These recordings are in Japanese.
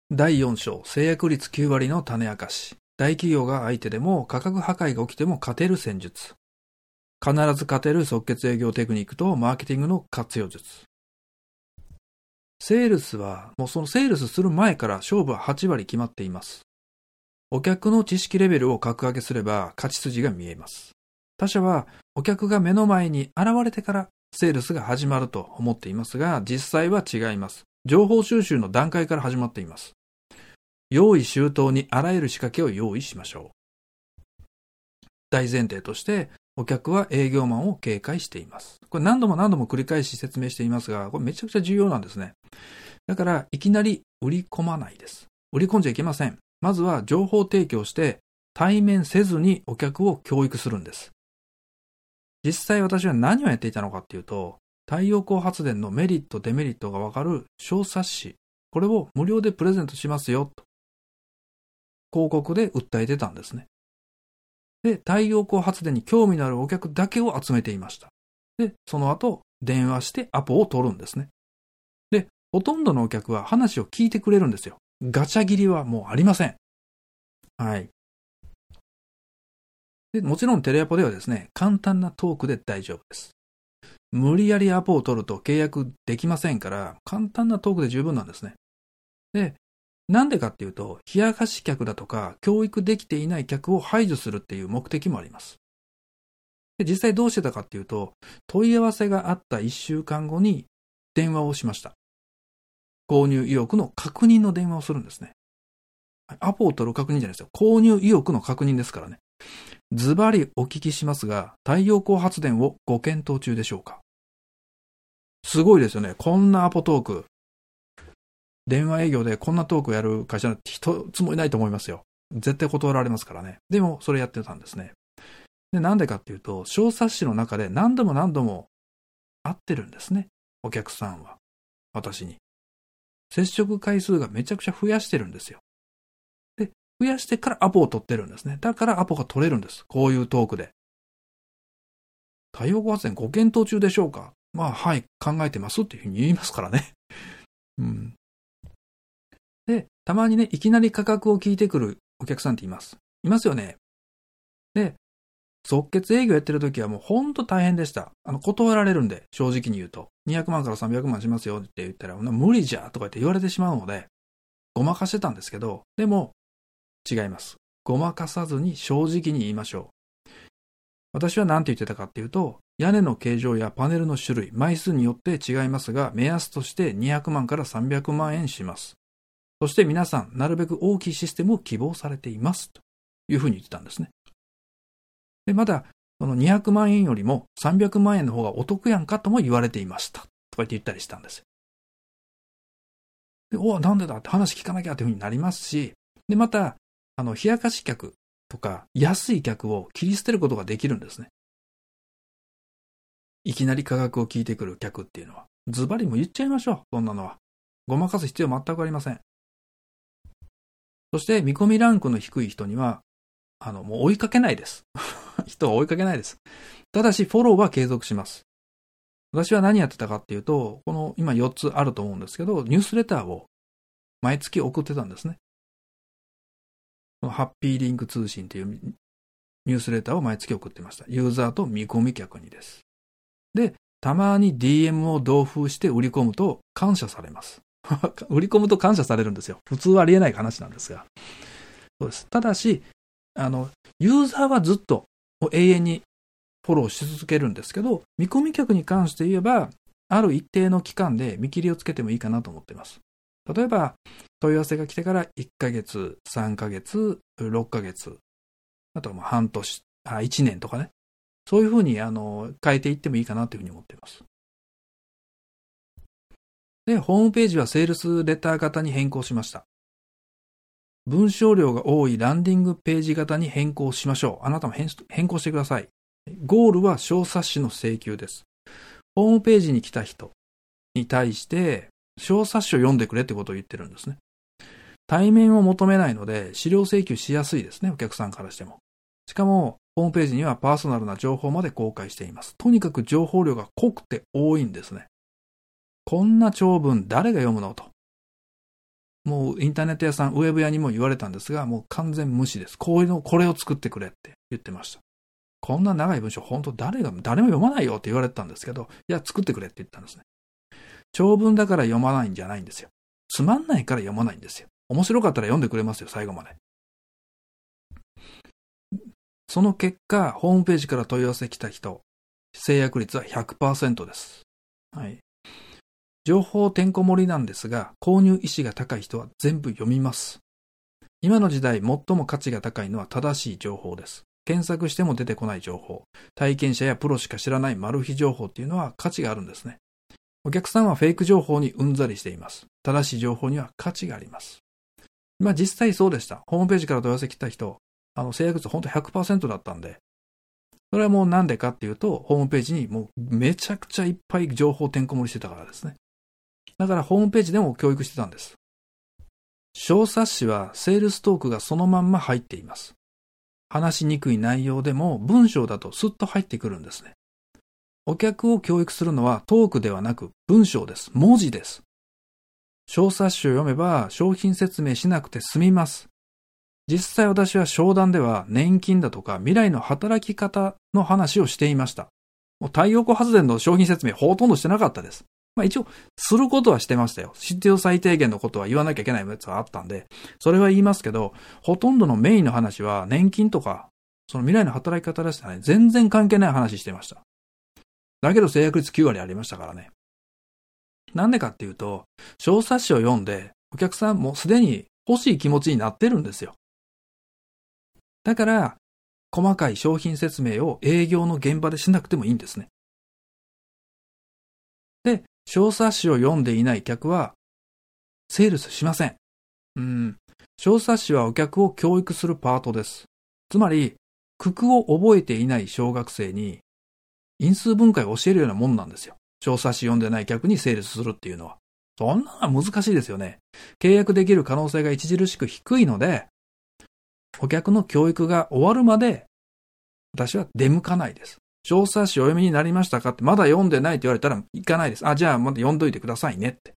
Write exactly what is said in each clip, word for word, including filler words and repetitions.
だいよん章、制約率きゅう割の種明かし。大企業が相手でも価格破壊が起きても勝てる戦術。必ず勝てる即決営業テクニックとマーケティングの活用術。セールスは、もうそのセールスする前から勝負ははち割決まっています。お客の知識レベルを格上げすれば勝ち筋が見えます。他社はお客が目の前に現れてからセールスが始まると思っていますが、実際は違います。情報収集の段階から始まっています。用意周到にあらゆる仕掛けを用意しましょう。大前提として、お客は営業マンを警戒しています。これ何度も何度も繰り返し説明していますが、これめちゃくちゃ重要なんですね。だから、いきなり売り込まないです。売り込んじゃいけません。まずは情報提供して、対面せずにお客を教育するんです。実際私は何をやっていたのかっていうと、太陽光発電のメリット、デメリットがわかる小冊子、これを無料でプレゼントしますよ、と広告で訴えてたんですね。で、太陽光発電に興味のあるお客だけを集めていました。で、その後、電話してアポを取るんですね。で、ほとんどのお客は話を聞いてくれるんですよ。ガチャ切りはもうありません。はい。で、もちろんテレアポではですね、簡単なトークで大丈夫です。無理やりアポを取ると契約できませんから、簡単なトークで十分なんですね。で、なんでかっていうと、冷やかし客だとか、教育できていない客を排除するっていう目的もあります。で、実際どうしてたかっていうと、問い合わせがあったいっしゅうかんごに電話をしました。購入意欲の確認の電話をするんですね。アポを取る確認じゃないですよ。購入意欲の確認ですからね。ズバリお聞きしますが、太陽光発電をご検討中でしょうか？すごいですよね。こんなアポトーク。電話営業でこんなトークをやる会社なんて一つもいないと思いますよ。絶対断られますからね。でも、それやってたんですね。で、なんでかっていうと、小冊子の中で何度も何度も会ってるんですね。お客さんは。私に。接触回数がめちゃくちゃ増やしてるんですよ。で、増やしてからアポを取ってるんですね。だからアポが取れるんです。こういうトークで。太陽光発電ご検討中でしょうか？まあ、はい、考えてますっていうふうに言いますからね。うん。で、たまにね、いきなり価格を聞いてくるお客さんっています。いますよね。で、即決営業やってる時はもうほんと大変でした。あの、断られるんで、正直に言うと。にひゃくまんからさんびゃくまんしますよって言ったら、無理じゃとかって言われてしまうので、ごまかしてたんですけど、でも、違います。ごまかさずに正直に言いましょう。私は何て言ってたかっていうと、屋根の形状やパネルの種類、枚数によって違いますが、目安としてにひゃくまんからさんびゃくまんえんします。そして皆さん、なるべく大きいシステムを希望されています。というふうに言ってたんですね。で、まだ、そのにひゃくまんえんよりもさんびゃくまんえんの方がお得やんかとも言われていました。とか言って言ったりしたんですよ。で、おなんでだって話聞かなきゃっていうふうになりますし、で、また、あの、冷やかし客とか安い客を切り捨てることができるんですね。いきなり価格を聞いてくる客っていうのは。ズバリも言っちゃいましょう。そんなのは。ごまかす必要全くありません。そして見込みランクの低い人には、あの、もう追いかけないです。人は追いかけないです。ただし、フォローは継続します。私は何やってたかっていうと、この今よっつあると思うんですけど、ニュースレターを毎月送ってたんですね。ハッピーリンク通信というニュースレターを毎月送ってました。ユーザーと見込み客にです。で、たまに ディーエム を同封して売り込むと感謝されます。売り込むと感謝されるんですよ。普通はありえない話なんですが。そうです。ただし、あの、ユーザーはずっと永遠にフォローし続けるんですけど、見込み客に関して言えば、ある一定の期間で見切りをつけてもいいかなと思っています。例えば、問い合わせが来てからいっかげつ、さんかげつ、ろっかげつ、あとはもう半年、あ、いちねんとかね。そういうふうにあの変えていってもいいかなというふうに思っています。で、ホームページはセールスレター型に変更しました。文章量が多いランディングページ型に変更しましょう。あなたも変更してください。ゴールは小冊子の請求です。ホームページに来た人に対して小冊子を読んでくれってことを言ってるんですね。対面を求めないので資料請求しやすいですね、お客さんからしても。しかも、ホームページにはパーソナルな情報まで公開しています。とにかく情報量が濃くて多いんですね。こんな長文誰が読むのと。 もうインターネット屋さん、ウェブ屋にも言われたんですが、もう完全無視です。こういうの、これを作ってくれって言ってました。こんな長い文章、本当誰が、誰も読まないよって言われてたんですけど、いや、作ってくれって言ったんですね。長文だから読まないんじゃないんですよ。つまんないから読まないんですよ。面白かったら読んでくれますよ、最後まで。その結果、ホームページから問い合わせてきた人、制約率は ひゃくパーセント です。はい。情報てんこ盛りなんですが、購入意思が高い人は全部読みます。今の時代、最も価値が高いのは正しい情報です。検索しても出てこない情報、体験者やプロしか知らないマル秘情報っていうのは価値があるんですね。お客さんはフェイク情報にうんざりしています。正しい情報には価値があります。まあ実際そうでした。ホームページから問い合わせ来た人、あの制約率本当 ひゃくパーセント だったんで、それはもうなんでかっていうと、ホームページにもうめちゃくちゃいっぱい情報てんこ盛りしてたからですね。だからホームページでも教育してたんです。小冊子はセールストークがそのまんま入っています。話しにくい内容でも文章だとスッと入ってくるんですね。お客を教育するのはトークではなく文章です。文字です。小冊子を読めば商品説明しなくて済みます。実際私は商談では年金だとか未来の働き方の話をしていました。もう太陽光発電の商品説明ほとんどしてなかったです。まあ一応することはしてましたよ。必要最低限のことは言わなきゃいけないやつはあったんで、それは言いますけど、ほとんどのメインの話は年金とか、その未来の働き方ですね、全然関係ない話してました。だけど制約率きゅう割ありましたからね。なんでかっていうと、小冊子を読んで、お客さんもすでに欲しい気持ちになってるんですよ。だから、細かい商品説明を営業の現場でしなくてもいいんですね。で、小冊子を読んでいない客は、セールスしません。うん。小冊子はお客を教育するパートです。つまり、九九を覚えていない小学生に、因数分解を教えるようなもんなんですよ。小冊子読んでない客にセールスするっていうのは。そんなのは難しいですよね。契約できる可能性が著しく低いので、お客の教育が終わるまで、私は出向かないです。小冊子お読みになりましたかって、まだ読んでないって言われたら行かないです。あ、じゃあまだ読んどいてくださいねって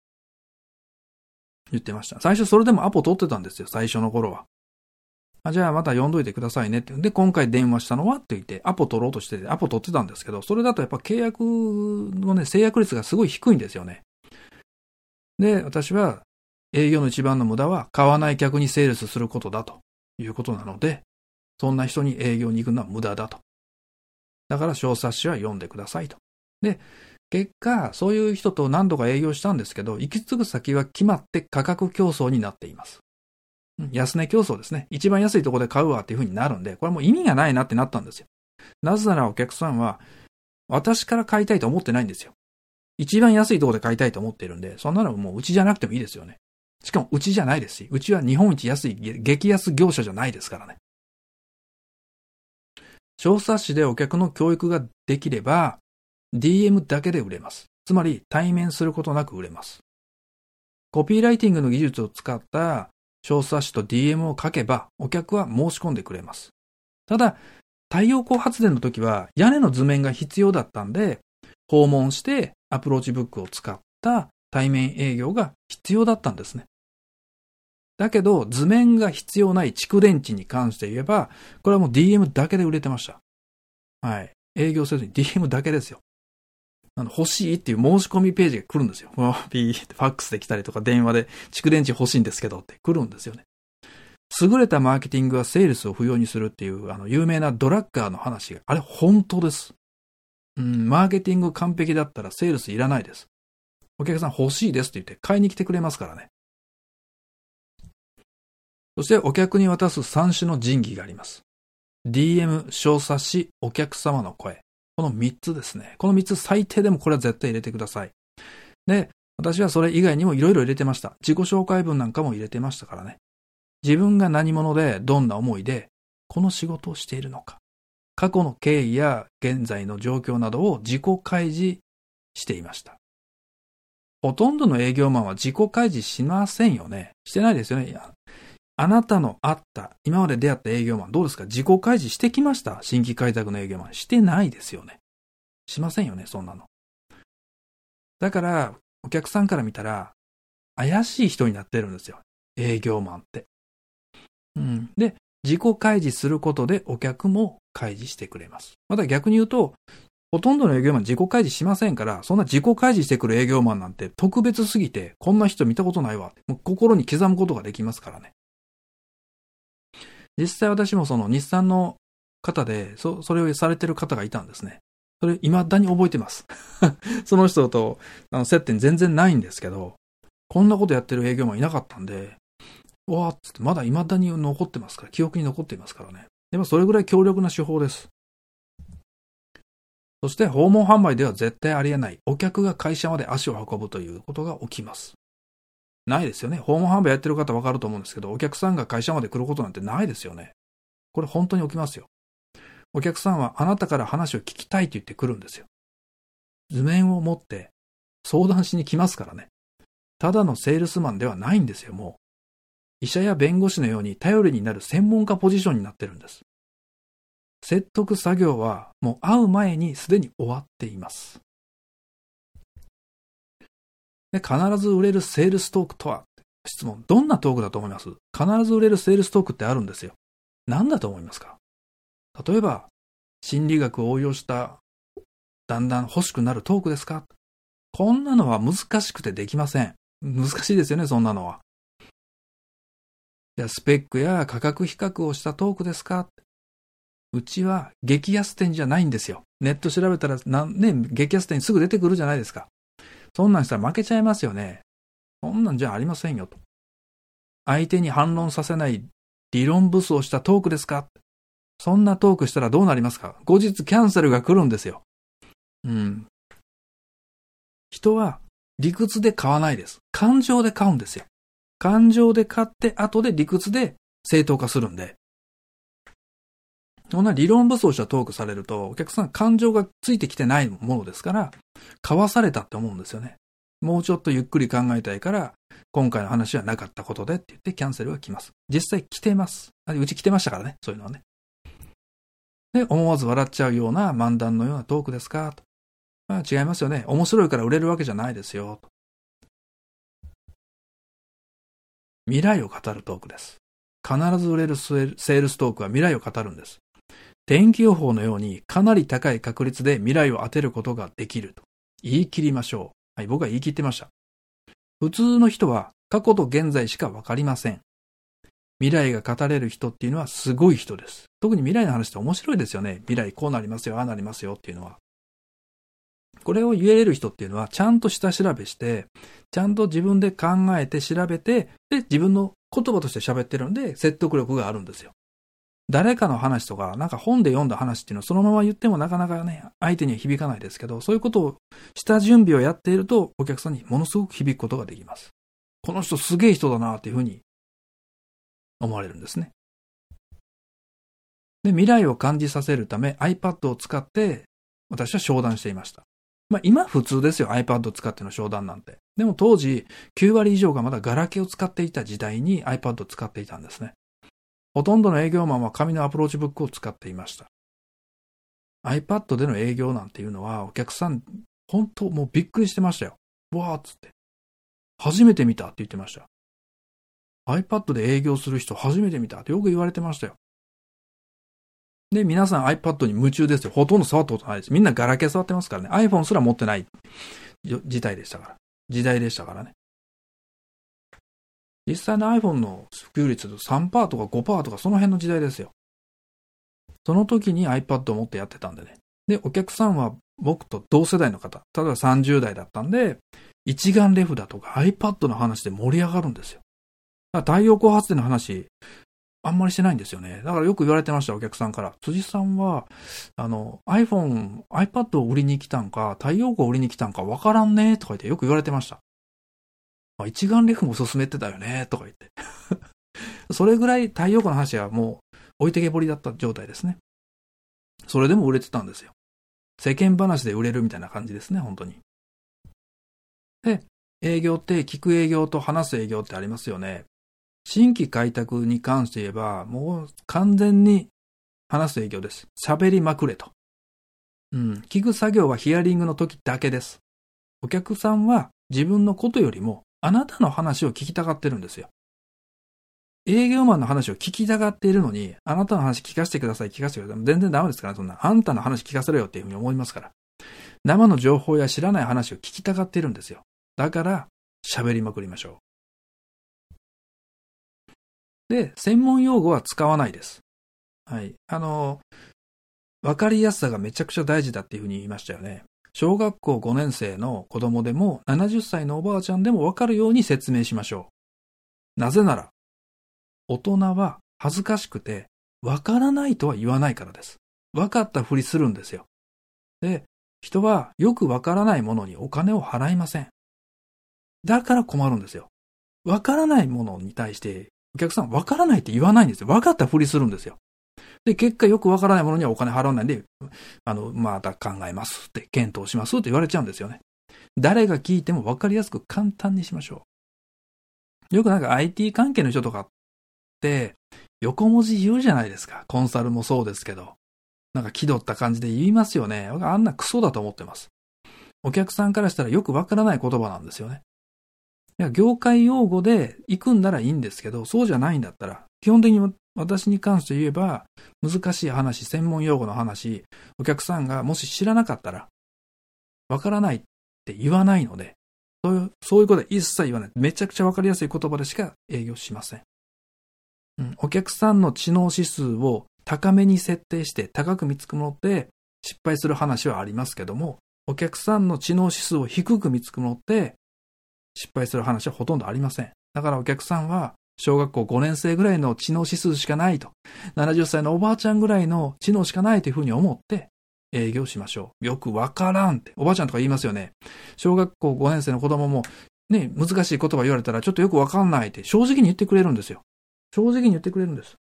言ってました。最初それでもアポ取ってたんですよ、最初の頃は。あ、じゃあまた読んどいてくださいねって。で、今回電話したのはって言って、アポ取ろうとしてて、アポ取ってたんですけど、それだとやっぱ契約のね、制約率がすごい低いんですよね。で、私は営業の一番の無駄は買わない客にセールスすることだということなので、そんな人に営業に行くのは無駄だと。だから小冊子は読んでくださいと。で、結果、そういう人と何度か営業したんですけど、行き着く先は決まって価格競争になっています。安値競争ですね。一番安いところで買うわっていう風になるんで、これはもう意味がないなってなったんですよ。なぜならお客さんは、私から買いたいと思ってないんですよ。一番安いところで買いたいと思っているんで、そんなのもううちじゃなくてもいいですよね。しかもうちじゃないですし、うちは日本一安い激安業者じゃないですからね。小冊子でお客の教育ができれば、ディーエム だけで売れます。つまり対面することなく売れます。コピーライティングの技術を使った小冊子と ディーエム を書けばお客は申し込んでくれます。ただ、太陽光発電の時は屋根の図面が必要だったんで、訪問してアプローチブックを使った対面営業が必要だったんですね。だけど、図面が必要ない蓄電池に関して言えば、これはもう ディーエム だけで売れてました。はい。営業せずに ディーエム だけですよ。あの欲しいっていう申し込みページが来るんですよ。ピーってファックスで来たりとか電話で蓄電池欲しいんですけどって来るんですよね。優れたマーケティングはセールスを不要にするっていうあの有名なドラッカーの話が、あれ本当です。うん、マーケティング完璧だったらセールスいらないです。お客さん欲しいですって言って買いに来てくれますからね。そしてお客に渡すさん種の神器があります。ディーエム、小冊子、お客様の声。このみっつですね。このみっつ最低でもこれは絶対入れてください。で、私はそれ以外にもいろいろ入れてました。自己紹介文なんかも入れてましたからね。自分が何者でどんな思いでこの仕事をしているのか。過去の経緯や現在の状況などを自己開示していました。ほとんどの営業マンは自己開示しませんよね。してないですよね。いや、あなたの会った、今まで出会った営業マンどうですか？自己開示してきました？新規開拓の営業マン。してないですよね。しませんよね、そんなの。だから、お客さんから見たら、 怪しい人になってるんですよ。営業マンって。うん。で、自己開示することでお客も開示してくれます。また逆に言うと、ほとんどの営業マン自己開示しませんから、そんな自己開示してくる営業マンなんて特別すぎて、こんな人見たことないわ。もう心に刻むことができますからね。実際私もその日産の方で、そ、それをされてる方がいたんですね。それ未だに覚えてます。その人とあの接点全然ないんですけど、こんなことやってる営業マンいなかったんで、わーっつってまだ未だに残ってますから、記憶に残っていますからね。でもそれぐらい強力な手法です。そして訪問販売では絶対ありえない。お客が会社まで足を運ぶということが起きます。ないですよね。訪問販売やってる方わかると思うんですけど、お客さんが会社まで来ることなんてないですよね。これ本当に起きますよ。お客さんはあなたから話を聞きたいと言ってくるんですよ。図面を持って相談しに来ますからね。ただのセールスマンではないんですよ、もう。医者や弁護士のように頼りになる専門家ポジションになってるんです。説得作業はもう会う前にすでに終わっています。で、必ず売れるセールストークとは？質問。どんなトークだと思います？必ず売れるセールストークってあるんですよ。何だと思いますか？例えば、心理学を応用しただんだん欲しくなるトークですか？こんなのは難しくてできません。難しいですよね、そんなのは。じゃあスペックや価格比較をしたトークですか？うちは激安店じゃないんですよ。ネット調べたらなんね、激安店すぐ出てくるじゃないですか。そんなんしたら負けちゃいますよね。そんなんじゃありませんよと。相手に反論させない理論武装したトークですか？そんなトークしたらどうなりますか？後日キャンセルが来るんですよ。うん。人は理屈で買わないです。感情で買うんですよ。感情で買って後で理屈で正当化するんで。そんな理論武装したトークされるとお客さん感情がついてきてないものですから、買わされたって思うんですよね。もうちょっとゆっくり考えたいから、今回の話はなかったことでって言ってキャンセルが来ます。実際来てます。うち来てましたからね、そういうのはね。で、思わず笑っちゃうような漫談のようなトークですかと。まあ、違いますよね。面白いから売れるわけじゃないですよ。未来を語るトークです。必ず売れるセールストークは未来を語るんです。天気予報のようにかなり高い確率で未来を当てることができると言い切りましょう。はい、僕は言い切ってました。普通の人は過去と現在しかわかりません。未来が語れる人っていうのはすごい人です。特に未来の話って面白いですよね。未来こうなりますよ、ああなりますよっていうのは。これを言えれる人っていうのはちゃんと下調べして、ちゃんと自分で考えて調べて、で、自分の言葉として喋ってるんで説得力があるんですよ。誰かの話とか、なんか本で読んだ話っていうのをそのまま言ってもなかなかね、相手には響かないですけど、そういうことをした準備をやっていると、お客さんにものすごく響くことができます。この人すげえ人だなっていうふうに思われるんですね。で、未来を感じさせるため iPad を使って私は商談していました。まあ今普通ですよ、iPad を使っての商談なんて。でも当時きゅうわり以上がまだガラケーを使っていた時代に iPad を使っていたんですね。ほとんどの営業マンは紙のアプローチブックを使っていました。iPad での営業なんていうのはお客さん本当もうびっくりしてましたよ。わーっつって。初めて見たって言ってました。iPad で営業する人初めて見たってよく言われてましたよ。で、皆さん iPad に夢中ですよ。ほとんど触ったことないです。みんなガラケー触ってますからね。iPhone すら持ってない時代でしたから。時代でしたからね。実際の iPhone の普及率 さんパーセント とか ごパーセント とかその辺の時代ですよ。その時に iPad を持ってやってたんでね。で、お客さんは僕と同世代の方、例えばさんじゅう代だったんで、一眼レフだとか iPad の話で盛り上がるんですよ。だから太陽光発電の話、あんまりしてないんですよね。だからよく言われてました、お客さんから。辻さんは、あの、iPhone、iPad を売りに来たんか、太陽光を売りに来たんかわからんね、とか言ってよく言われてました。一眼レフも勧めてたよね、とか言って。それぐらい太陽光の話はもう置いてけぼりだった状態ですね。それでも売れてたんですよ。世間話で売れるみたいな感じですね、本当に。で、営業って聞く営業と話す営業ってありますよね。新規開拓に関して言えば、もう完全に話す営業です。喋りまくれと。うん。聞く作業はヒアリングの時だけです。お客さんは自分のことよりもあなたの話を聞きたがってるんですよ。営業マンの話を聞きたがっているのに、あなたの話聞かせてください、聞かせてください。全然ダメですから、そんな。あんたの話聞かせろよっていうふうに思いますから。生の情報や知らない話を聞きたがっているんですよ。だから、喋りまくりましょう。で、専門用語は使わないです。はい。あの、わかりやすさがめちゃくちゃ大事だっていうふうに言いましたよね。小学校ごねん生の子供でもななじゅっさいのおばあちゃんでもわかるように説明しましょう。なぜなら、大人は恥ずかしくて、わからないとは言わないからです。わかったふりするんですよ。で、人はよくわからないものにお金を払いません。だから困るんですよ。わからないものに対して、お客さんわからないって言わないんですよ。わかったふりするんですよ。で、結果よくわからないものにはお金払わないんで、あの、また考えますって、検討しますって言われちゃうんですよね。誰が聞いてもわかりやすく簡単にしましょう。よくなんか アイティー 関係の人とかって、横文字言うじゃないですか。コンサルもそうですけど。なんか気取った感じで言いますよね。あんなクソだと思ってます。お客さんからしたらよくわからない言葉なんですよね。いや、業界用語で行くんならいいんですけど、そうじゃないんだったら、基本的に私に関して言えば、難しい話、専門用語の話、お客さんがもし知らなかったら、わからないって言わないので、そういう、そういうことは一切言わない。めちゃくちゃわかりやすい言葉でしか営業しません。うん、お客さんの知能指数を高めに設定して高く見積もって失敗する話はありますけども、お客さんの知能指数を低く見積もって失敗する話はほとんどありません。だからお客さんは小学校ごねん生ぐらいの知能指数しかないと、ななじゅっさいのおばあちゃんぐらいの知能しかないというふうに思って営業しましょう。よくわからんって、おばあちゃんとか言いますよね。小学校ごねん生の子供もね、難しい言葉言われたらちょっとよくわかんないって正直に言ってくれるんですよ。正直に言ってくれるんです。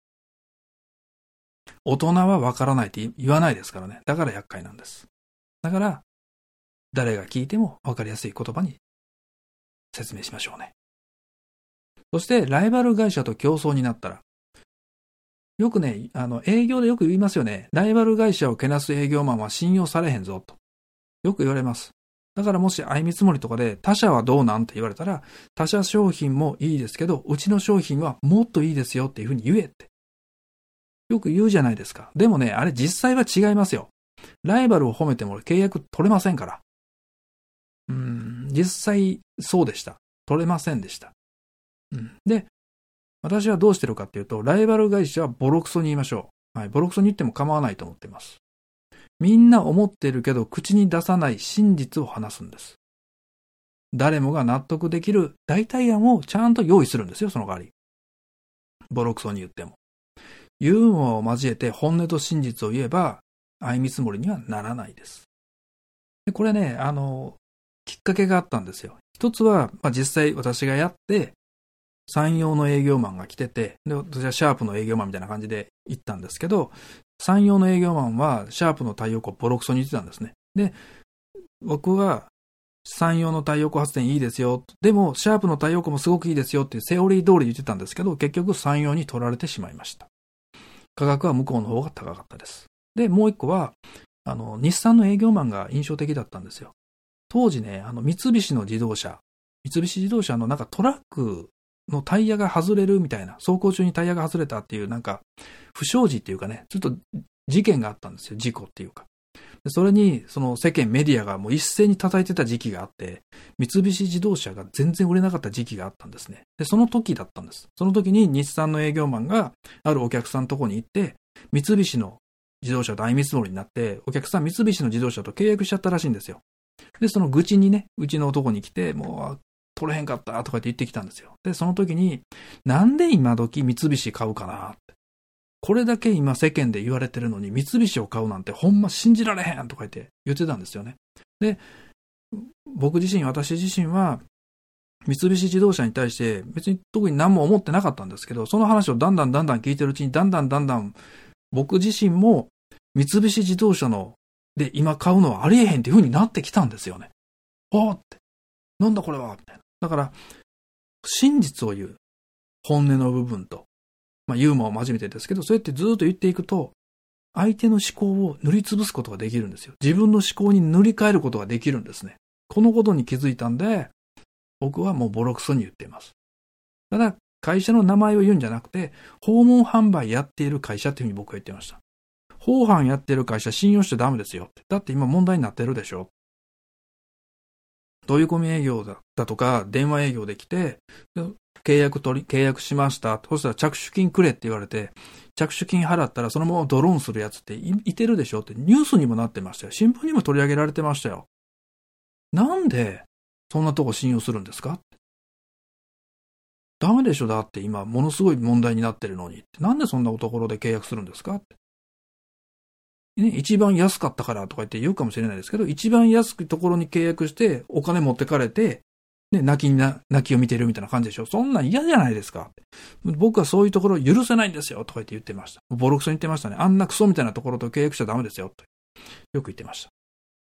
大人はわからないって言わないですからね。だから厄介なんです。だから、誰が聞いてもわかりやすい言葉に説明しましょうね。そして、ライバル会社と競争になったら、よくね、あの、営業でよく言いますよね。ライバル会社をけなす営業マンは信用されへんぞ、と。よく言われます。だからもし相見積もりとかで他社はどうなんて言われたら、他社商品もいいですけど、うちの商品はもっといいですよっていうふうに言えって。よく言うじゃないですか。でもね、あれ実際は違いますよ。ライバルを褒めても契約取れませんから。うーん、実際そうでした。取れませんでした。うん、で、私はどうしてるかっていうと、ライバル会社はボロクソに言いましょう。はい、ボロクソに言っても構わないと思っています。みんな思ってるけど口に出さない真実を話すんです。誰もが納得できる代替案をちゃんと用意するんですよ、その代わり。ボロクソに言っても。ユーモアを交えて本音と真実を言えば、相見積もりにはならないです。でこれね、あの、きっかけがあったんですよ。一つは、まあ、実際私がやって、山陽の営業マンが来てて、で、私はシャープの営業マンみたいな感じで行ったんですけど、山陽の営業マンはシャープの太陽光をボロクソに言ってたんですね。で、僕は山陽の太陽光発電いいですよ。でも、シャープの太陽光もすごくいいですよっていうセオリー通り言ってたんですけど、結局山陽に取られてしまいました。価格は向こうの方が高かったです。で、もう一個は、あの、日産の営業マンが印象的だったんですよ。当時ね、あの、三菱の自動車、三菱自動車のなんかトラックのタイヤが外れるみたいな、走行中にタイヤが外れたっていうなんか、不祥事っていうかね、ちょっと事件があったんですよ。事故っていうか。でそれに、その世間メディアがもう一斉に叩いてた時期があって、三菱自動車が全然売れなかった時期があったんですね。で、その時だったんです。その時に日産の営業マンがあるお客さんのとこに行って、三菱の自動車と相見積もりになって、お客さん三菱の自動車と契約しちゃったらしいんですよ。で、その愚痴にね、うちのとこに来て、もう、取れへんかったとかって言ってきたんですよ。で、その時に、なんで今時三菱買うかなって。これだけ今世間で言われてるのに三菱を買うなんてほんま信じられへんとか言って言ってたんですよね。で、僕自身、私自身は三菱自動車に対して別に特に何も思ってなかったんですけど、その話をだんだんだんだん聞いてるうちにだんだんだんだん僕自身も三菱自動車ので今買うのはありえへんっていう風になってきたんですよね。あーって。なんだこれはみたいな。だから、真実を言う本音の部分と、まあ、ユーモアも初めてですけど、そうやってずっと言っていくと、相手の思考を塗りつぶすことができるんですよ。自分の思考に塗り替えることができるんですね。このことに気づいたんで、 僕はもうボロクソに言っています。ただ、会社の名前を言うんじゃなくて、訪問販売やっている会社っていうふうに僕は言ってました。訪販やってる会社信用しちゃダメですよ。だって今問題になってるでしょ。飛び込み営業だだとか、電話営業で来て、契約取り、契約しました。そしたら着手金くれって言われて、着手金払ったらそのままドローンするやつって い, いてるでしょってニュースにもなってましたよ。新聞にも取り上げられてましたよ。なんでそんなとこ信用するんですか？ダメでしょ。だって今ものすごい問題になってるのに。なんでそんなところで契約するんですかって。ね、一番安かったからとか言って言うかもしれないですけど、一番安いところに契約してお金持ってかれて、ね、泣きにな、泣きを見てるみたいな感じでしょ。そんなん嫌じゃないですか。僕はそういうところを許せないんですよとか言って言ってました。ボロクソに言ってましたね。あんなクソみたいなところと契約しちゃダメですよとよく言ってました。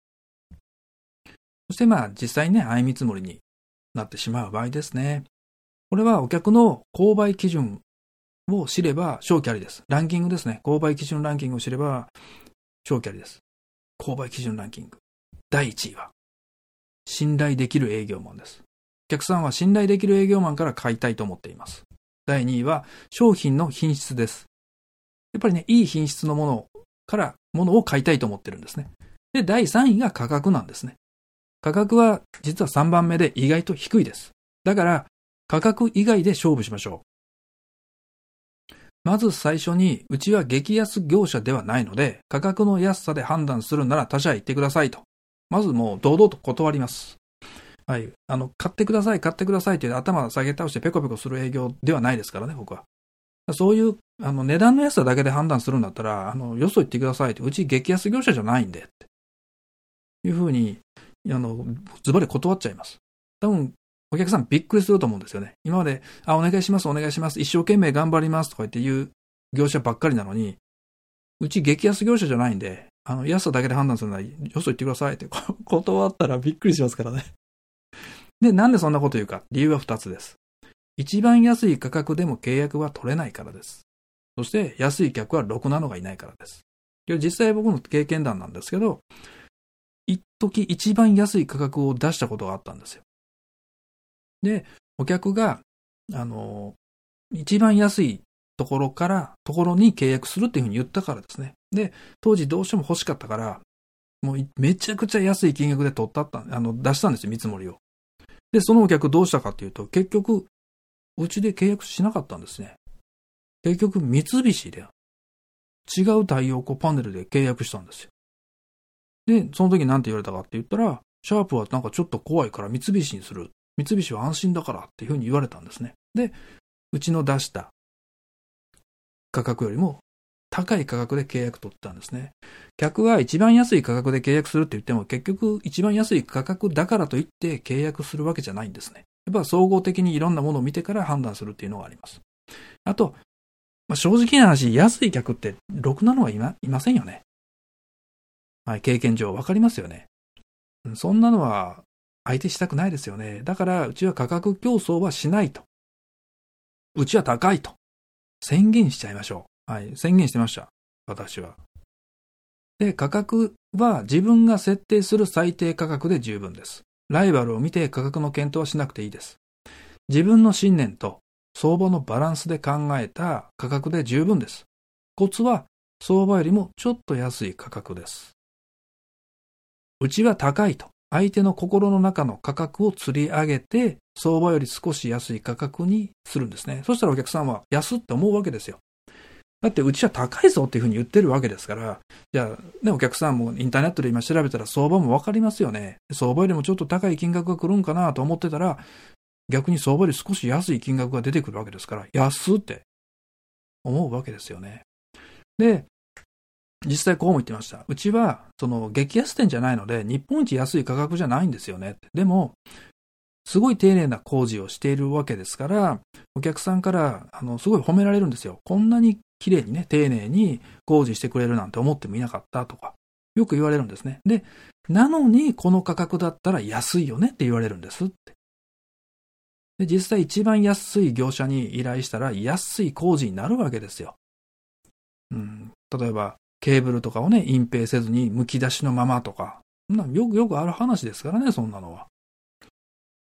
そしてまあ実際にね、相見積もりになってしまう場合ですね。これはお客の購買基準を知れば小キャリです。ランキングですね。購買基準ランキングを知れば小キャリです。購買基準ランキング。だいいちいは信頼できる営業マンです。お客さんは信頼できる営業マンから買いたいと思っています。だいにいは商品の品質です。やっぱりね、いい品質のものからものを買いたいと思ってるんですね。で、だいさんいが価格なんですね。価格は実はさんばんめで意外と低いです。だから価格以外で勝負しましょう。まず最初に、うちは激安業者ではないので、価格の安さで判断するなら他社へ行ってくださいと。まずもう堂々と断ります。はい。あの、買ってください、買ってくださいって頭下げ倒してペコペコする営業ではないですからね、僕は。そういう、あの、値段の安さだけで判断するんだったら、あの、よそ行ってくださいって、うち激安業者じゃないんで、っていうふうに、あの、ズバリ断っちゃいます。多分、お客さんびっくりすると思うんですよね。今まで、あ、お願いします、お願いします、一生懸命頑張りますとか言って言う業者ばっかりなのに、うち激安業者じゃないんで、あの、安さだけで判断するなら、よそ行ってくださいって断ったらびっくりしますからね。で、なんでそんなこと言うか。理由はふたつです。一番安い価格でも契約は取れないからです。そして、安い客はろくなのがいないからです。実際僕の経験談なんですけど、一時一番安い価格を出したことがあったんですよ。で、お客が、あの、一番安いところから、ところに契約するっていうふうに言ったからですね。で、当時どうしても欲しかったから、もうめちゃくちゃ安い金額で取ったった、あの、出したんですよ、見積もりを。で、そのお客どうしたかっていうと、結局、うちで契約しなかったんですね。結局、三菱で、違う太陽光パネルで契約したんですよ。で、その時なんて言われたかって言ったら、シャープはなんかちょっと怖いから三菱にする。三菱は安心だからっていうふうに言われたんですね。で、うちの出した価格よりも高い価格で契約取ったんですね。客は一番安い価格で契約するって言っても結局一番安い価格だからといって契約するわけじゃないんですね。やっぱ総合的にいろんなものを見てから判断するっていうのがあります。あと、まあ、正直な話、安い客ってろくなのはいま、いませんよね。はい、経験上わかりますよね。そんなのは相手したくないですよね。だからうちは価格競争はしないと。うちは高いと。宣言しちゃいましょう。はい、宣言してました。私は。で、価格は自分が設定する最低価格で十分です。ライバルを見て価格の検討はしなくていいです。自分の信念と相場のバランスで考えた価格で十分です。コツは相場よりもちょっと安い価格です。うちは高いと。相手の心の中の価格を釣り上げて、相場より少し安い価格にするんですね。そしたらお客さんは安って思うわけですよ。だってうちは高いぞっていうふうに言ってるわけですから、じゃあね、お客さんもインターネットで今調べたら相場もわかりますよね。相場よりもちょっと高い金額が来るんかなと思ってたら、逆に相場より少し安い金額が出てくるわけですから、安って思うわけですよね。で、実際こうも言ってました。うちは、その激安店じゃないので、日本一安い価格じゃないんですよね。でも、すごい丁寧な工事をしているわけですから、お客さんから、あの、すごい褒められるんですよ。こんなに綺麗にね、丁寧に工事してくれるなんて思ってもいなかったとか、よく言われるんですね。で、なのにこの価格だったら安いよねって言われるんですって。で、実際一番安い業者に依頼したら安い工事になるわけですよ。うん、例えば、ケーブルとかをね、隠蔽せずに剥き出しのままとか、よくよくある話ですからね、そんなのは。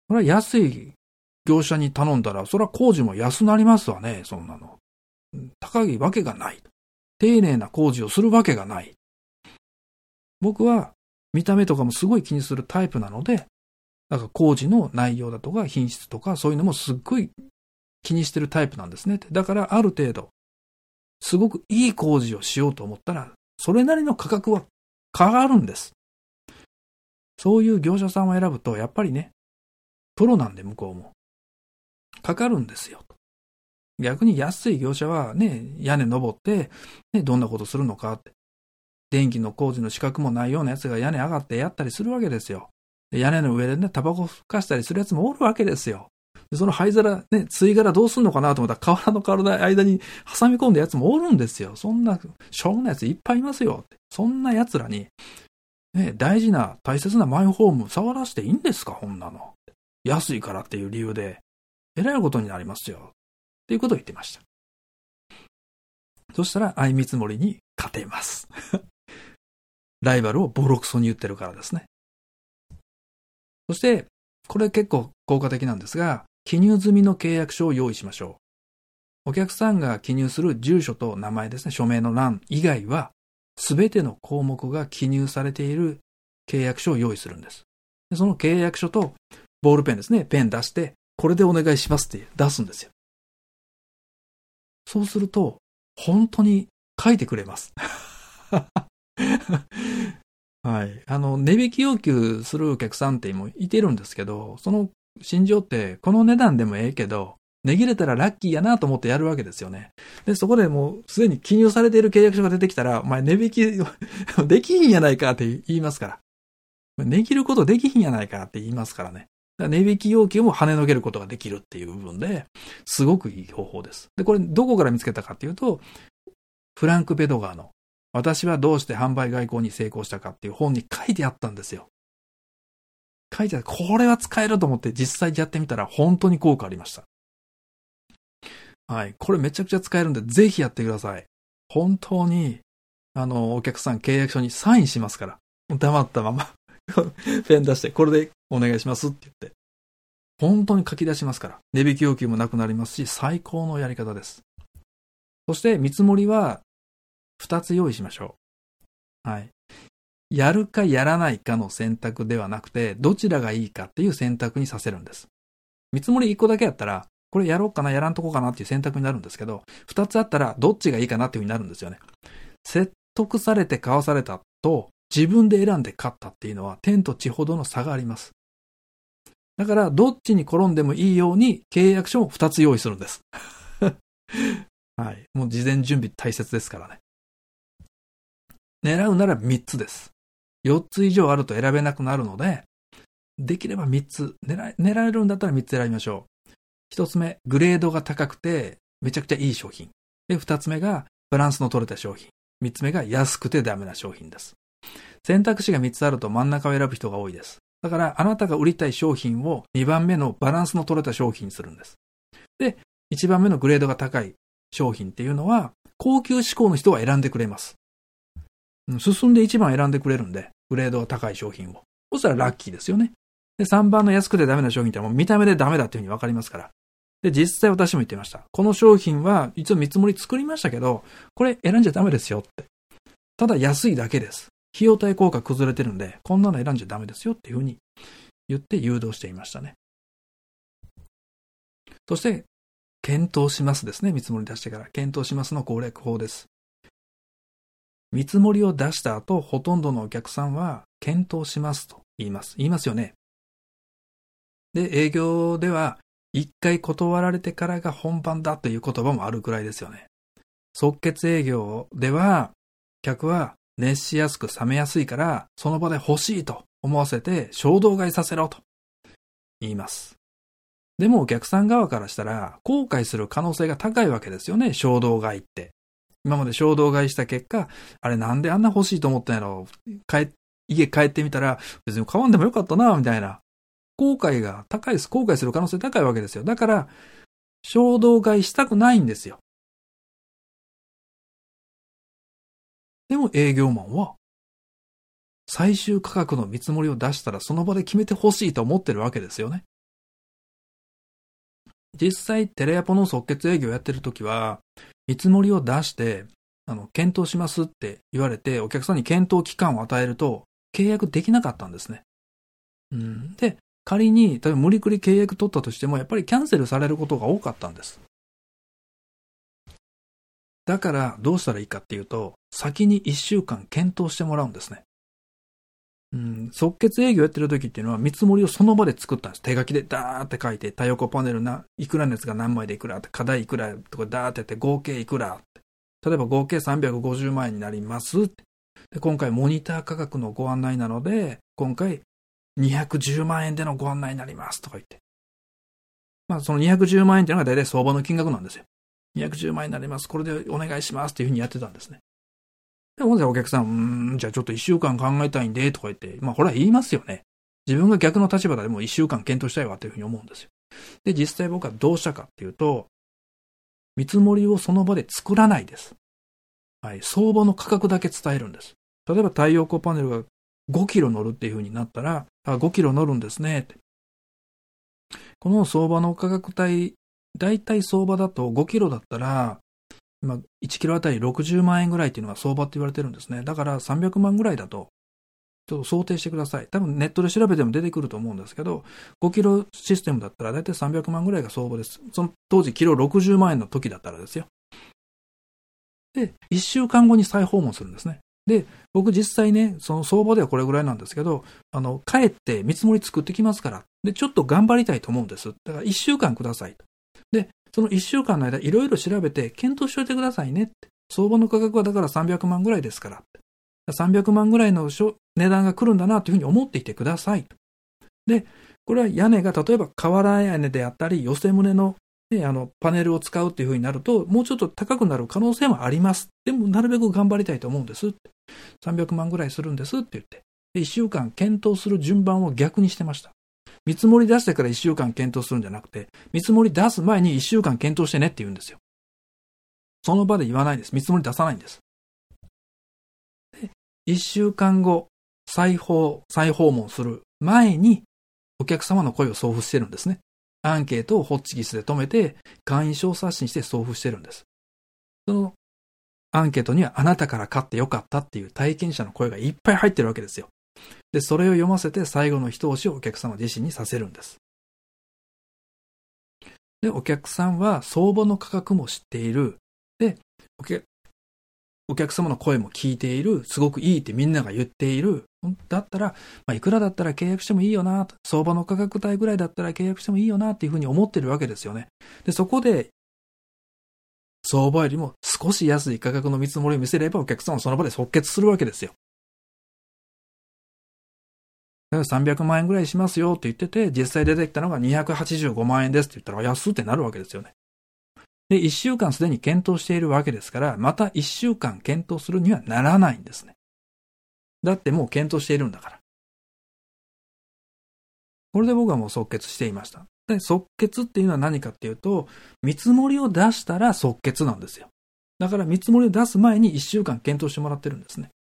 これは安い業者に頼んだら、それは工事も安なりますわね、そんなの。高いわけがない。丁寧な工事をするわけがない。僕は見た目とかもすごい気にするタイプなので、だから工事の内容だとか品質とかそういうのもすっごい気にしてるタイプなんですね。だからある程度、すごくいい工事をしようと思ったら、それなりの価格は変わるんです。そういう業者さんを選ぶと、やっぱりね、プロなんで向こうも。かかるんですよ。逆に安い業者はね、屋根登って、ね、どんなことするのかって。電気の工事の資格もないようなやつが屋根上がってやったりするわけですよ。で屋根の上でね、タバコ吹かしたりするやつもおるわけですよ。でその灰皿、ね、吸い殻どうすんのかなと思ったら、瓦の体の間に挟み込んだやつもおるんですよ。そんな、しょうもないやついっぱいいますよ。そんな奴らに、ね、大事な、大切なマイホーム触らせていいんですか、こんなの。安いからっていう理由で、えらいことになりますよ。っていうことを言ってました。そしたら、相見積もりに勝てます。ライバルをボロクソに言ってるからですね。そして、これ結構効果的なんですが、記入済みの契約書を用意しましょう。お客さんが記入する住所と名前ですね、署名の欄以外は、すべての項目が記入されている契約書を用意するんです。でその契約書とボールペンですね、ペン出して、これでお願いしますって出すんですよ。そうすると、本当に書いてくれます。はい。あの、値引き要求するお客さんってもいてるんですけど、その心情って、この値段でもええけど、値切れたらラッキーやなと思ってやるわけですよね。で、そこでもうすでに記入されている契約書が出てきたら、お前値引きできひんやないかって言いますから。値切ることできひんやないかって言いますからね。だから値引き要求も跳ねのけることができるっていう部分で、すごくいい方法です。で、これどこから見つけたかっていうと、フランク・ベドガーの私はどうして販売外交に成功したかっていう本に書いてあったんですよ。書いてある。これは使えると思って実際やってみたら本当に効果ありました。はい。これめちゃくちゃ使えるんでぜひやってください。本当に、あの、お客さん契約書にサインしますから。黙ったままペン出してこれでお願いしますって言って。本当に書き出しますから。値引き要求もなくなりますし、最高のやり方です。そして見積もりは二つ用意しましょう。はい。やるかやらないかの選択ではなくて、どちらがいいかっていう選択にさせるんです。見積もり一個だけやったら、これやろうかな、やらんとこかなっていう選択になるんですけど、二つあったらどっちがいいかなっていう風になるんですよね。説得されて買わされたと、自分で選んで買ったっていうのは天と地ほどの差があります。だから、どっちに転んでもいいように契約書を二つ用意するんです。はい。もう事前準備大切ですからね。狙うなら三つです。四つ以上あると選べなくなるので、できれば三つ、狙え、狙えるんだったら三つ選びましょう。一つ目、グレードが高くて、めちゃくちゃいい商品。で、二つ目が、バランスの取れた商品。三つ目が、安くてダメな商品です。選択肢が三つあると真ん中を選ぶ人が多いです。だから、あなたが売りたい商品を二番目のバランスの取れた商品にするんです。で、一番目のグレードが高い商品っていうのは、高級志向の人は選んでくれます。進んで一番選んでくれるんで、グレードが高い商品を。そしたらラッキーですよね。で、さんばんの安くてダメな商品ってもう見た目でダメだっていうふうにわかりますから。で、実際私も言ってました。この商品は一応見積もり作りましたけど、これ選んじゃダメですよって。ただ安いだけです。費用対効果崩れてるんで、こんなの選んじゃダメですよっていうふうに言って誘導していましたね。そして、検討しますですね。見積もり出してから。検討しますの攻略法です。見積もりを出した後、ほとんどのお客さんは、検討しますと言います。言いますよね。で、営業では、一回断られてからが本番だという言葉もあるくらいですよね。即決営業では、客は熱しやすく冷めやすいから、その場で欲しいと思わせて衝動買いさせろと言います。でもお客さん側からしたら、後悔する可能性が高いわけですよね、衝動買いって。今まで衝動買いした結果、あれなんであんな欲しいと思ったんやろ、帰家帰ってみたら、別に買わんでもよかったな、みたいな。後悔が高いです。後悔する可能性高いわけですよ。だから、衝動買いしたくないんですよ。でも営業マンは、最終価格の見積もりを出したらその場で決めてほしいと思ってるわけですよね。 実際テレアポの即決営業やってるときは、見積もりを出して、あの、検討しますって言われて、お客さんに検討期間を与えると、契約できなかったんですね。うん。で、仮に、例えば無理くり契約取ったとしても、やっぱりキャンセルされることが多かったんです。だから、どうしたらいいかっていうと、先にいっしゅうかん検討してもらうんですね。うん、即決営業やってる時っていうのは見積もりをその場で作ったんです。手書きでダーって書いて、太陽光パネルな、いくらのやつが何枚でいくらって、課題いくらとかダーってやって合計いくらって。例えば合計さんびゃくごじゅうまんえんになりますって。で、今回モニター価格のご案内なので、今回にひゃくじゅうまんえんでのご案内になりますとか言って。まあそのにひゃくじゅうまんえんっていうのが大体相場の金額なんですよ。にひゃくじゅうまんえんになります。これでお願いしますっていうふうにやってたんですね。で、ほんでお客さん、うーん、じゃあちょっと一週間考えたいんで、とか言って、まあ、これは言いますよね。自分が逆の立場でも一週間検討したいわというふうに思うんですよ。で、実際僕はどうしたかっていうと、見積もりをその場で作らないです。はい、相場の価格だけ伝えるんです。例えば太陽光パネルがごキロ乗るっていうふうになったら、あ、ごキロ乗るんですねって。この相場の価格帯、だいたい相場だとごキロだったら、まあ、いちキロあたりろくじゅうまんえんぐらいっていうのが相場って言われてるんですね。だからさんびゃくまんぐらいだと、ちょっと想定してください。多分ネットで調べても出てくると思うんですけど、ごキロシステムだったらだいたいさんびゃくまんぐらいが相場です。その当時キロろくじゅうまんえんの時だったらですよ。で、いっしゅうかんごに再訪問するんですね。で、僕実際ね、その相場ではこれぐらいなんですけど、あの、帰って見積もり作ってきますから。で、ちょっと頑張りたいと思うんです。だからいっしゅうかんくださいと。で、そのいっしゅうかんの間いろいろ調べて検討しておいてくださいねって。相場の価格はだからさんびゃくまんぐらいですから。さんびゃくまんぐらいの値段が来るんだなというふうに思っていてください。で、これは屋根が例えば瓦屋根であったり、寄せ棟の、ね、あのパネルを使うっていうふうになると、もうちょっと高くなる可能性もあります。でもなるべく頑張りたいと思うんです。さんびゃくまんぐらいするんですって言って。で、いっしゅうかん検討する順番を逆にしてました。見積もり出してからいっしゅうかん検討するんじゃなくて、見積もり出す前にいっしゅうかん検討してねって言うんですよ。その場で言わないです。見積もり出さないんです。で、いっしゅうかんご、再訪、再訪問する前に、お客様の声を送付してるんですね。アンケートをホッチキスで止めて、会員証刷新して送付してるんです。そのアンケートにはあなたから買ってよかったっていう体験者の声がいっぱい入ってるわけですよ。で、それを読ませて最後の一押しをお客様自身にさせるんです。で、お客さんは相場の価格も知っている。で、お客、お客様の声も聞いている。すごくいいってみんなが言っている。だったら、まあ、いくらだったら契約してもいいよな。相場の価格帯ぐらいだったら契約してもいいよなっていうふうに思ってるわけですよね。で、そこで、相場よりも少し安い価格の見積もりを見せればお客さんはその場で即決するわけですよ。だからさんびゃくまんえんぐらいしますよって言ってて、実際出てきたのがにひゃくはちじゅうごまんえんですって言ったら安ってなるわけですよね。で、いっしゅうかんすでに検討しているわけですから、またいっしゅうかん検討するにはならないんですね。だってもう検討しているんだから。これで僕はもう即決していました。で、即決っていうのは何かっていうと、見積もりを出したら即決なんですよ。だから見積もりを出す前にいっしゅうかん検討してもらってるんですね。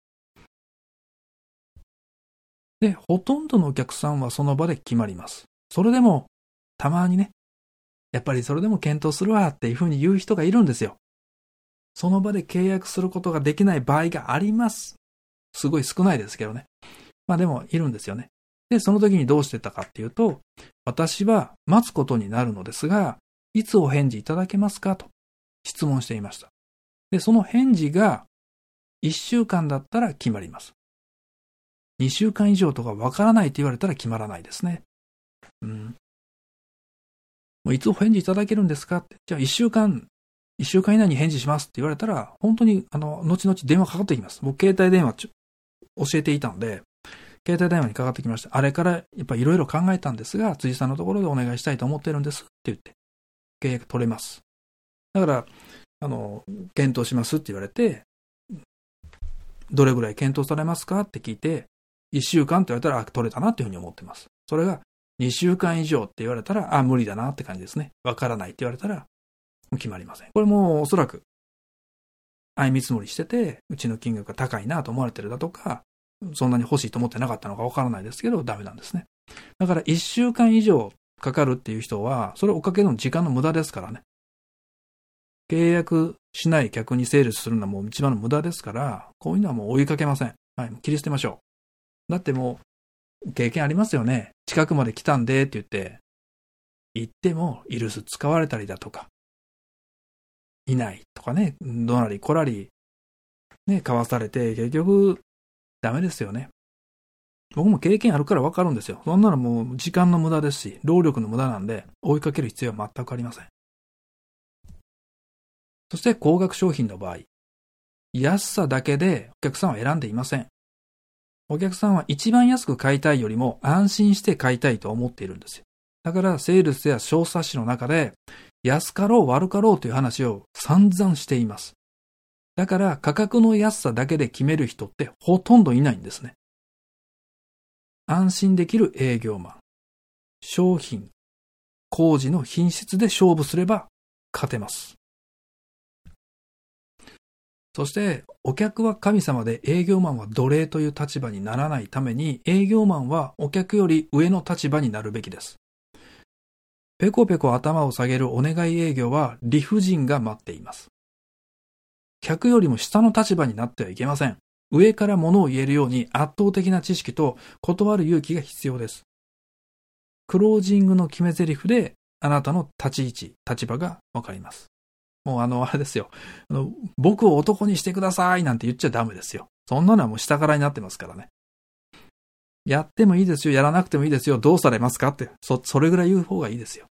で、ほとんどのお客さんはその場で決まります。それでも、たまにね、やっぱりそれでも検討するわっていうふうに言う人がいるんですよ。その場で契約することができない場合があります。すごい少ないですけどね。まあでもいるんですよね。で、その時にどうしてたかっていうと、私は待つことになるのですが、いつお返事いただけますかと質問していました。で、その返事がいっしゅうかんだったら決まります。にしゅうかん以上とかわからないって言われたら決まらないですね。うん。もういつお返事いただけるんですかって。じゃあいっしゅうかん、いっしゅうかん以内に返事しますって言われたら、本当に、あの、後々電話かかってきます。僕、携帯電話ちょ教えていたので、携帯電話にかかってきました。あれからやっぱいろいろ考えたんですが、辻さんのところでお願いしたいと思ってるんですって言って、契約取れます。だから、あの、検討しますって言われて、どれぐらい検討されますかって聞いて、いっしゅうかんって言われたら、あ、取れたなっていうふうに思ってます。それがにしゅうかん以上って言われたら、あ、無理だなって感じですね。わからないって言われたら、もう決まりません。これもおそらく、相見積もりしてて、うちの金額が高いなと思われてるだとか、そんなに欲しいと思ってなかったのかわからないですけど、ダメなんですね。だからいっしゅうかん以上かかるっていう人は、それを追っかけるの時間の無駄ですからね。契約しない客にセールスするのはもう一番の無駄ですから、こういうのはもう追いかけません。はい、切り捨てましょう。だってもう、経験ありますよね。近くまで来たんでって言って、行ってもイルス使われたりだとか、いないとかね、どなりこらり、ね、買わされて、結局、ダメですよね。僕も経験あるから分かるんですよ。そんなのもう時間の無駄ですし、労力の無駄なんで、追いかける必要は全くありません。そして高額商品の場合、安さだけでお客さんは選んでいません。お客さんは一番安く買いたいよりも安心して買いたいと思っているんですよ。だからセールスや小冊子の中で安かろう悪かろうという話を散々しています。だから価格の安さだけで決める人ってほとんどいないんですね。安心できる営業マン、商品、工事の品質で勝負すれば勝てます。そして、お客は神様で営業マンは奴隷という立場にならないために、営業マンはお客より上の立場になるべきです。ペコペコ頭を下げるお願い営業は理不尽が待っています。客よりも下の立場になってはいけません。上から物を言えるように圧倒的な知識と断る勇気が必要です。クロージングの決め台詞であなたの立ち位置、立場がわかります。もうあの、あれですよ。あの、僕を男にしてくださいなんて言っちゃダメですよ。そんなのはもう下からになってますからね。やってもいいですよ、やらなくてもいいですよ、どうされますかって、そ、それぐらい言う方がいいですよ。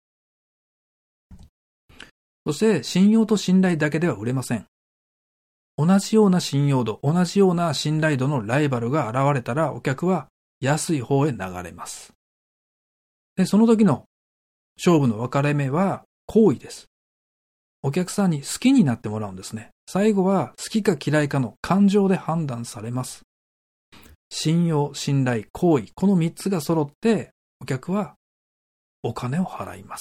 そして、信用と信頼だけでは売れません。同じような信用度、同じような信頼度のライバルが現れたら、お客は安い方へ流れます。で、その時の勝負の分かれ目は行為です。お客さんに好きになってもらうんですね。最後は好きか嫌いかの感情で判断されます。信用、信頼、行為、この三つが揃ってお客はお金を払います。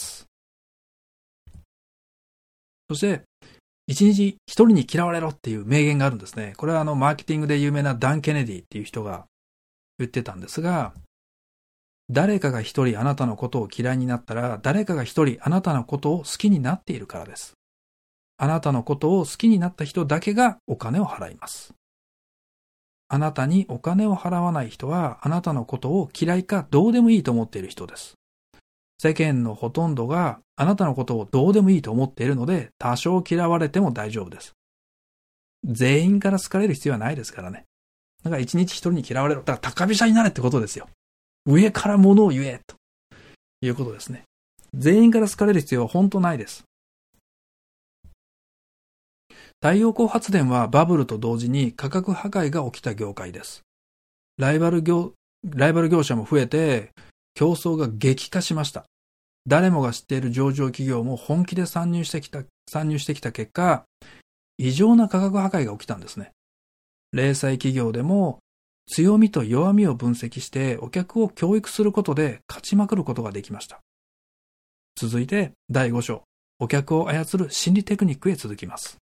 そして、一日一人に嫌われろっていう名言があるんですね。これはあのマーケティングで有名なダン・ケネディっていう人が言ってたんですが、誰かが一人あなたのことを嫌いになったら、誰かが一人あなたのことを好きになっているからです。あなたのことを好きになった人だけがお金を払います。あなたにお金を払わない人は、あなたのことを嫌いかどうでもいいと思っている人です。世間のほとんどがあなたのことをどうでもいいと思っているので、多少嫌われても大丈夫です。全員から好かれる必要はないですからね。だから一日一人に嫌われろ。だから高飛車になれってことですよ。上から物を言えということですね。全員から好かれる必要は本当ないです。太陽光発電はバブルと同時に価格破壊が起きた業界です。ライバル業、ライバル業者も増えて競争が激化しました。誰もが知っている上場企業も本気で参入してきた、参入してきた結果、異常な価格破壊が起きたんですね。零細企業でも強みと弱みを分析してお客を教育することで勝ちまくることができました。続いてだいご章、お客を操る心理テクニックへ続きます。